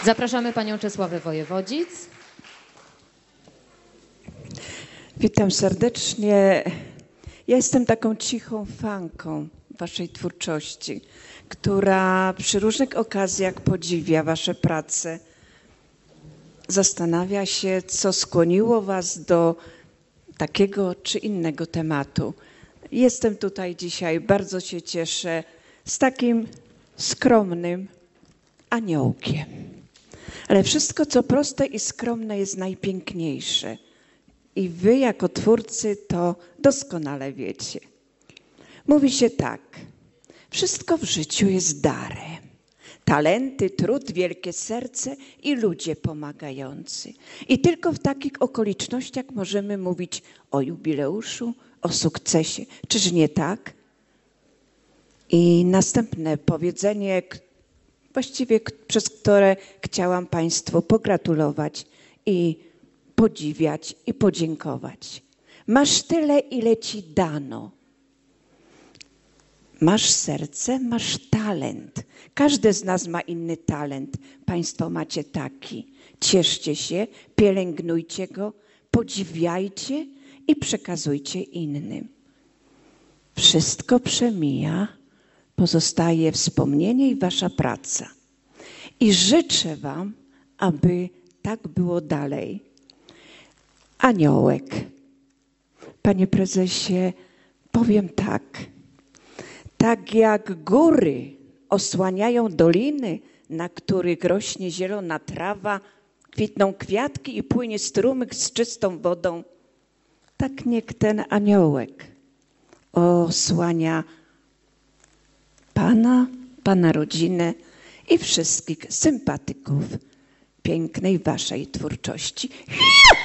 Zapraszamy panią Czesławę Wojewodzic. Witam serdecznie. Ja jestem taką cichą fanką waszej twórczości, która przy różnych okazjach podziwia wasze prace. Zastanawia się, co skłoniło was do takiego czy innego tematu. Jestem tutaj dzisiaj, bardzo się cieszę, z takim skromnym aniołkiem. Ale wszystko, co proste i skromne, jest najpiękniejsze. I wy, jako twórcy, to doskonale wiecie. Mówi się tak, wszystko w życiu jest darem. Talenty, trud, wielkie serce i ludzie pomagający. I tylko w takich okolicznościach możemy mówić o jubileuszu, o sukcesie. Czyż nie tak? I następne powiedzenie, właściwie przez które chciałam państwu pogratulować i podziwiać i podziękować. Masz tyle, ile ci dano. Masz serce, masz talent. Każdy z nas ma inny talent. Państwo macie taki. Cieszcie się, pielęgnujcie go, podziwiajcie i przekazujcie innym. Wszystko przemija, pozostaje wspomnienie i wasza praca. I życzę wam, aby tak było dalej. Aniołek. Panie prezesie, powiem tak. Tak jak góry osłaniają doliny, na których rośnie zielona trawa, kwitną kwiatki i płynie strumyk z czystą wodą, tak niech ten aniołek osłania Pana rodzinę i wszystkich sympatyków pięknej waszej twórczości.